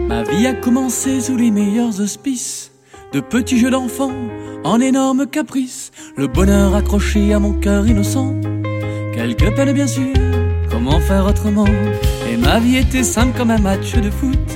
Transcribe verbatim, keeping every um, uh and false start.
Ma vie a commencé sous les meilleurs auspices, de petits jeux d'enfants en énormes caprices, le bonheur accroché à mon cœur innocent, quelques peines bien sûr, comment faire autrement. Et ma vie était simple comme un match de foot,